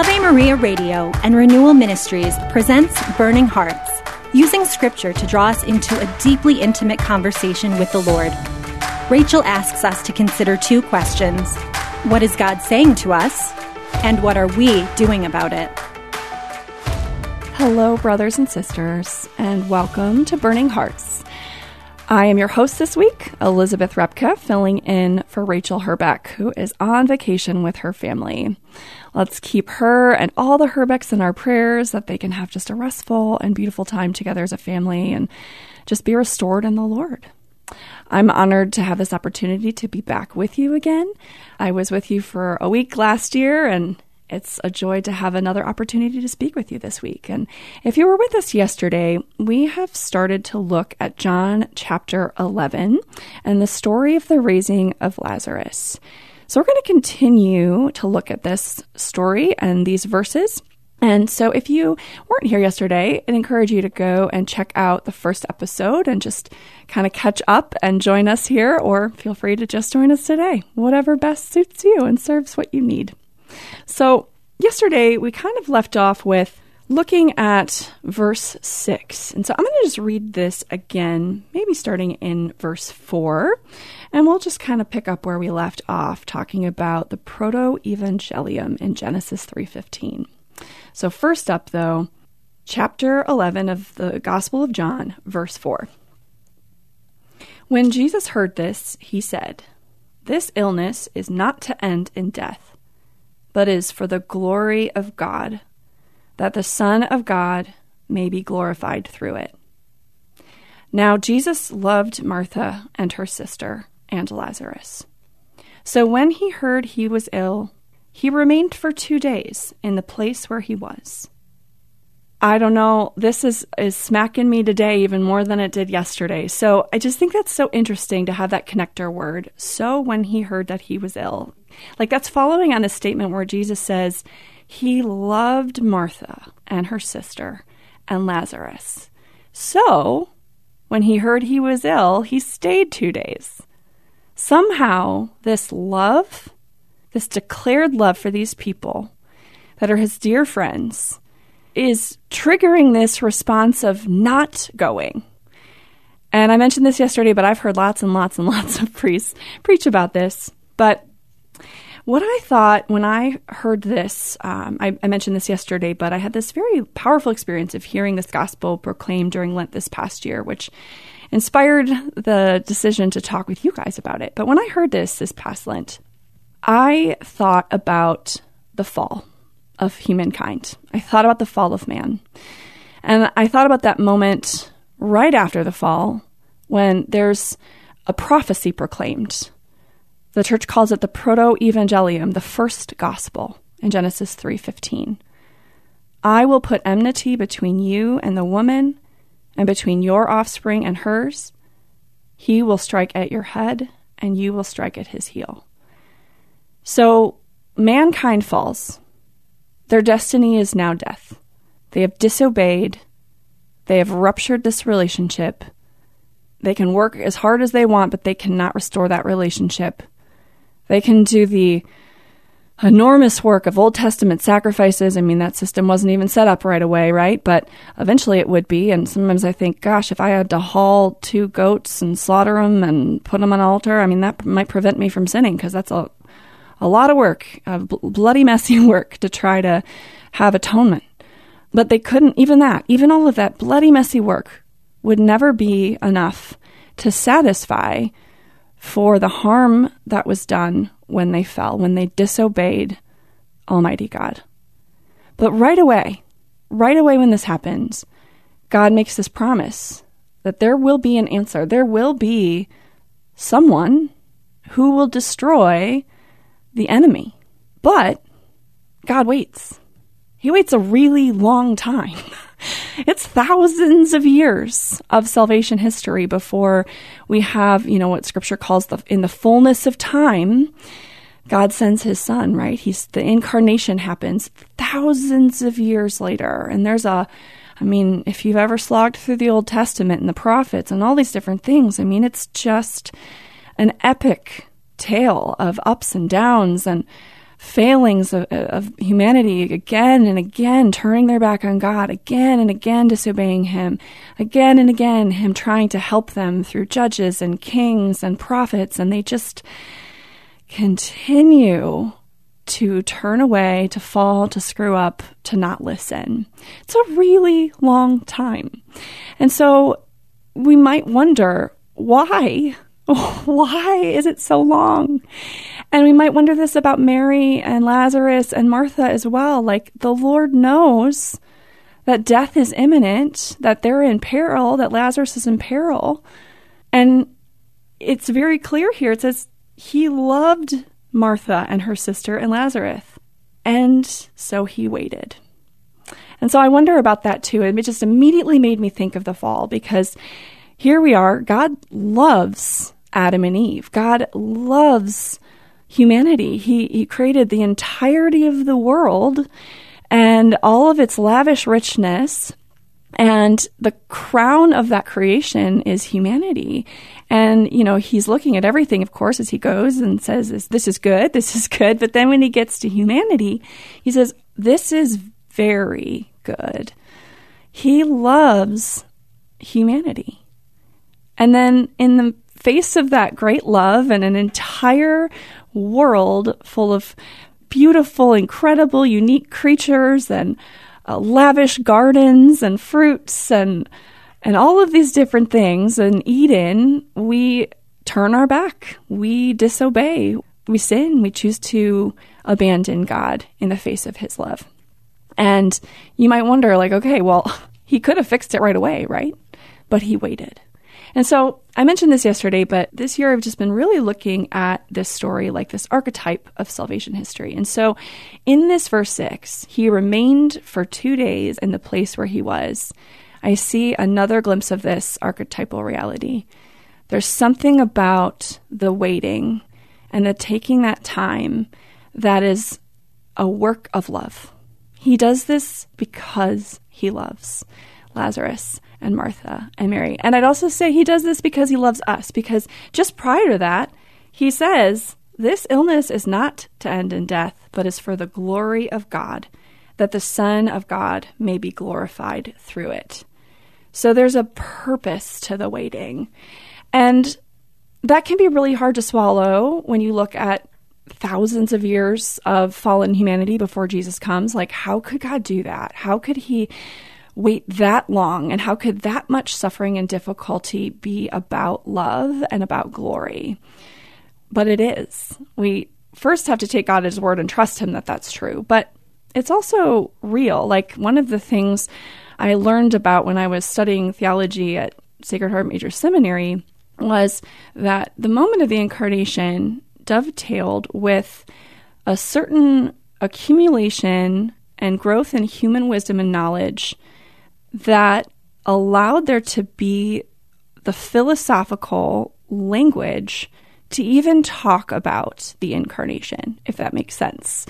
Ave Maria Radio and Renewal Ministries presents Burning Hearts, using Scripture to draw us into a deeply intimate conversation with the Lord. Rachel asks us to consider two questions. What is God saying to us? And what are we doing about it? Hello, brothers and sisters, and welcome to Burning Hearts. I am your host this week, Elizabeth Repka, filling in for Rachel Herbeck, who is on vacation with her family. Let's keep her and all the Herbecks in our prayers that they can have just a restful and beautiful time together as a family and just be restored in the Lord. I'm honored to have this opportunity to be back with you again. I was with you for a week last year, and it's a joy to have another opportunity to speak with you this week. And if you were with us yesterday, we have started to look at John chapter 11 and the story of the raising of Lazarus. So we're going to continue to look at this story and these verses. And so if you weren't here yesterday, I'd encourage you to go and check out the first episode and just kind of catch up and join us here, or feel free to just join us today, whatever best suits you and serves what you need. So yesterday we kind of left off with looking at verse 6. And so I'm going to just read this again, maybe starting in verse 4. And we'll just kind of pick up where we left off, talking about the proto-evangelium in Genesis 3:15. So first up, though, chapter 11 of the Gospel of John, verse 4. When Jesus heard this, he said, "This illness is not to end in death, but is for the glory of God, that the Son of God may be glorified through it." Now Jesus loved Martha and her sister and Lazarus. So when he heard he was ill, he remained for 2 days in the place where he was. I don't know, this is smacking me today even more than it did yesterday. So I just think that's so interesting to have that connector word. So when he heard that he was ill, like that's following on a statement where Jesus says he loved Martha and her sister and Lazarus. So when he heard he was ill, he stayed 2 days. Somehow this love, this declared love for these people that are his dear friends, is triggering this response of not going. And I mentioned this yesterday, but I've heard lots and lots and lots of priests preach about this. But what I thought when I heard this, I mentioned this yesterday, but I had this very powerful experience of hearing this gospel proclaimed during Lent this past year, which inspired the decision to talk with you guys about it. But when I heard this past Lent, I thought about the fall of humankind. I thought about the fall of man. And I thought about that moment right after the fall when there's a prophecy proclaimed. The church calls it the proto-evangelium, the first gospel, in Genesis 3:15. "I will put enmity between you and the woman, and between your offspring and hers. He will strike at your head, and you will strike at his heel." So mankind falls. Their destiny is now death. They have disobeyed. They have ruptured this relationship. They can work as hard as they want, but they cannot restore that relationship. They can do the enormous work of Old Testament sacrifices. I mean, that system wasn't even set up right away, right? But eventually it would be. And sometimes I think, gosh, if I had to haul 2 goats and slaughter them and put them on an altar, I mean, that might prevent me from sinning, because that's a lot of work, bloody, messy work to try to have atonement. But they couldn't, even all of that bloody, messy work would never be enough to satisfy for the harm that was done when they fell, when they disobeyed Almighty God. But right away when this happens, God makes this promise that there will be an answer. There will be someone who will destroy the enemy. But God waits. He waits a really long time. It's thousands of years of salvation history before we have, what Scripture calls in the fullness of time, God sends his son, right? The incarnation happens thousands of years later. And if you've ever slogged through the Old Testament and the prophets and all these different things, it's just an epic tale of ups and downs and failings of humanity again and again, turning their back on God, again and again disobeying him, again and again him trying to help them through judges and kings and prophets, and they just continue to turn away, to fall, to screw up, to not listen. It's a really long time. And so we might wonder, why? Why is it so long? And we might wonder this about Mary and Lazarus and Martha as well. Like, the Lord knows that death is imminent, that they're in peril, that Lazarus is in peril. And it's very clear here. It says he loved Martha and her sister and Lazarus. And so he waited. And so I wonder about that too. It just immediately made me think of the fall, because here we are. God loves Adam and Eve. God loves humanity. He created the entirety of the world and all of its lavish richness. And the crown of that creation is humanity. And, he's looking at everything, of course, as he goes and says, this is good, this is good. But then when he gets to humanity, he says, this is very good. He loves humanity. And then in the face of that great love and an entire world full of beautiful, incredible, unique creatures and lavish gardens and fruits and all of these different things, in Eden, we turn our back. We disobey. We sin. We choose to abandon God in the face of his love. And you might wonder, like, okay, well, he could have fixed it right away, right? But he waited. And so I mentioned this yesterday, but this year I've just been really looking at this story, like this archetype of salvation history. And so in this verse 6, he remained for 2 days in the place where he was. I see another glimpse of this archetypal reality. There's something about the waiting and the taking that time that is a work of love. He does this because he loves Lazarus and Martha and Mary. And I'd also say he does this because he loves us, because just prior to that, he says, this illness is not to end in death, but is for the glory of God, that the Son of God may be glorified through it. So there's a purpose to the waiting. And that can be really hard to swallow when you look at thousands of years of fallen humanity before Jesus comes. Like, how could God do that? How could he wait that long? And how could that much suffering and difficulty be about love and about glory? But it is. We first have to take God at his word and trust him that that's true. But it's also real. Like, one of the things I learned about when I was studying theology at Sacred Heart Major Seminary was that the moment of the incarnation dovetailed with a certain accumulation and growth in human wisdom and knowledge that allowed there to be the philosophical language to even talk about the incarnation, if that makes sense.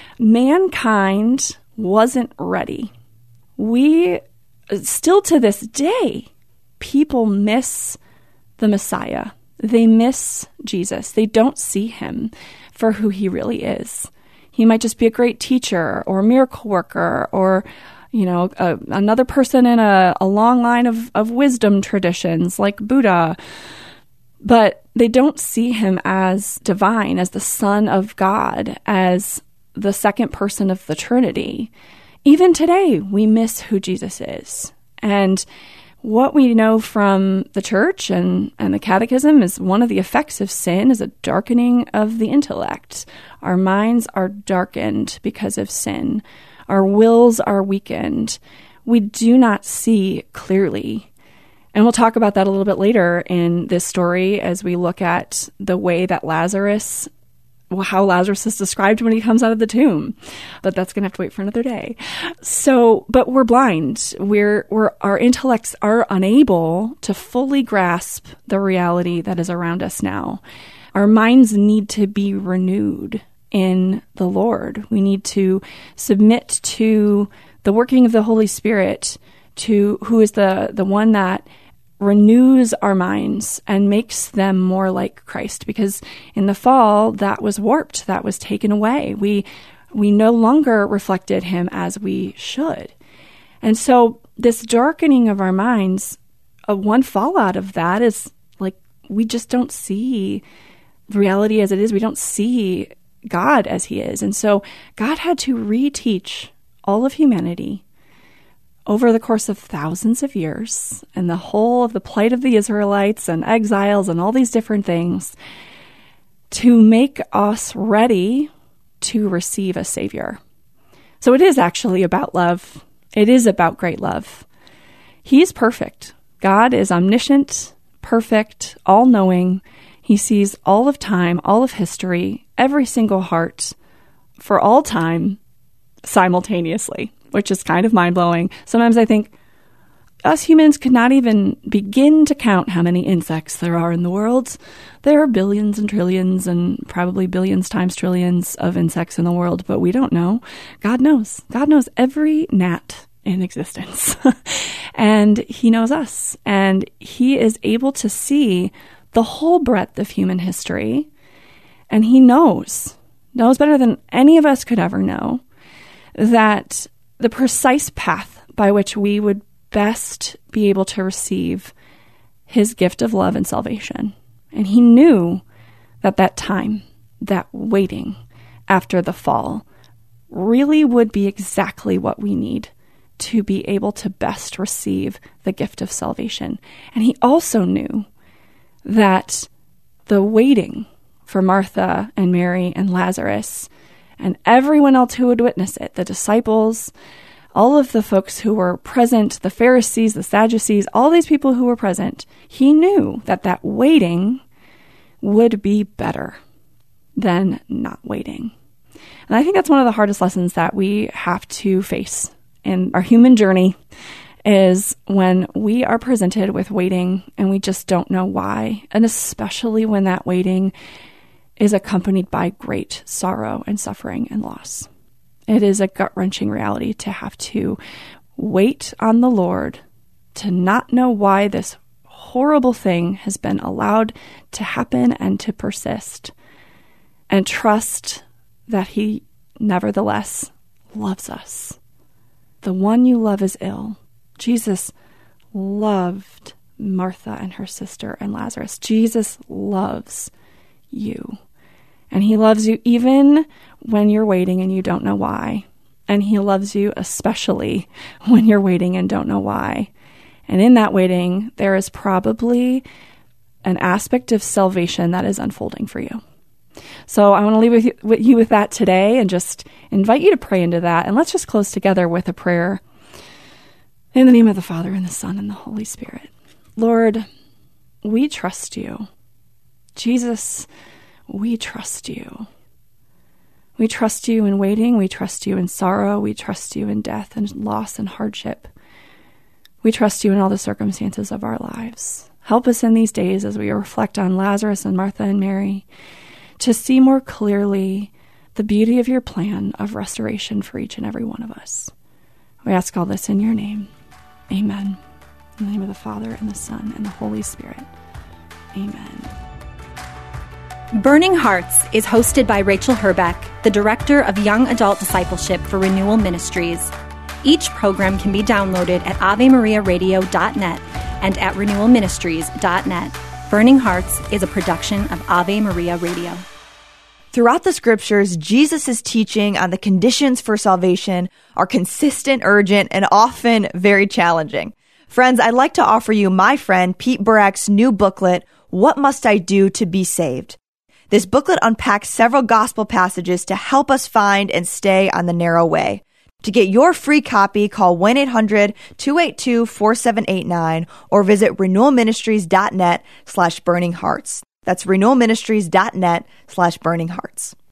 Mankind wasn't ready. We, still to this day, people miss the Messiah. They miss Jesus. They don't see him for who he really is. He might just be a great teacher or a miracle worker or another person in a long line of wisdom traditions like Buddha. But they don't see him as divine, as the Son of God, as the second person of the Trinity. Even today, we miss who Jesus is. And what we know from the church and the catechism is one of the effects of sin is a darkening of the intellect. Our minds are darkened because of sin. Our wills are weakened. We do not see clearly. And we'll talk about that a little bit later in this story as we look at the way that how Lazarus is described when he comes out of the tomb. But that's going to have to wait for another day. But we're blind. Our intellects are unable to fully grasp the reality that is around us now. Our minds need to be renewed in the Lord. We need to submit to the working of the Holy Spirit, to who is the one that renews our minds and makes them more like Christ, because in the fall, that was warped, that was taken away. We no longer reflected him as we should. And so this darkening of our minds, one fallout of that is like we just don't see reality as it is. We don't see God as he is. And so God had to reteach all of humanity over the course of thousands of years, and the whole of the plight of the Israelites and exiles and all these different things, to make us ready to receive a Savior. So it is actually about love. It is about great love. He's perfect. God is omniscient, perfect, all-knowing. He sees all of time, all of history, every single heart, for all time, simultaneously, which is kind of mind-blowing. Sometimes I think us humans could not even begin to count how many insects there are in the world. There are billions and trillions and probably billions times trillions of insects in the world, but we don't know. God knows. God knows every gnat in existence. And he knows us. And he is able to see the whole breadth of human history. And he knows better than any of us could ever know, that the precise path by which we would best be able to receive his gift of love and salvation. And he knew that that time, that waiting after the fall, really would be exactly what we need to be able to best receive the gift of salvation. And he also knew that the waiting for Martha and Mary and Lazarus and everyone else who would witness it, the disciples, all of the folks who were present, the Pharisees, the Sadducees, all these people who were present, he knew that that waiting would be better than not waiting. And I think that's one of the hardest lessons that we have to face in our human journey, is when we are presented with waiting and we just don't know why, and especially when that waiting is accompanied by great sorrow and suffering and loss. It is a gut-wrenching reality to have to wait on the Lord, to not know why this horrible thing has been allowed to happen and to persist, and trust that he nevertheless loves us. The one you love is ill. Jesus loved Martha and her sister and Lazarus. Jesus loves you. And he loves you even when you're waiting and you don't know why. And he loves you especially when you're waiting and don't know why. And in that waiting, there is probably an aspect of salvation that is unfolding for you. So I want to leave with you with that today, and just invite you to pray into that. And let's just close together with a prayer. In the name of the Father, and the Son, and the Holy Spirit. Lord, we trust you. Jesus, we trust you. We trust you in waiting. We trust you in sorrow. We trust you in death and loss and hardship. We trust you in all the circumstances of our lives. Help us in these days as we reflect on Lazarus and Martha and Mary, to see more clearly the beauty of your plan of restoration for each and every one of us. We ask all this in your name. Amen. In the name of the Father, and the Son, and the Holy Spirit. Amen. Burning Hearts is hosted by Rachel Herbeck, the Director of Young Adult Discipleship for Renewal Ministries. Each program can be downloaded at AveMariaRadio.net and at RenewalMinistries.net. Burning Hearts is a production of Ave Maria Radio. Throughout the scriptures, Jesus' teaching on the conditions for salvation are consistent, urgent, and often very challenging. Friends, I'd like to offer you my friend Pete Burak's new booklet, What Must I Do to Be Saved? This booklet unpacks several gospel passages to help us find and stay on the narrow way. To get your free copy, call 1-800-282-4789 or visit renewalministries.net/burninghearts. That's renewalministries.net/burninghearts.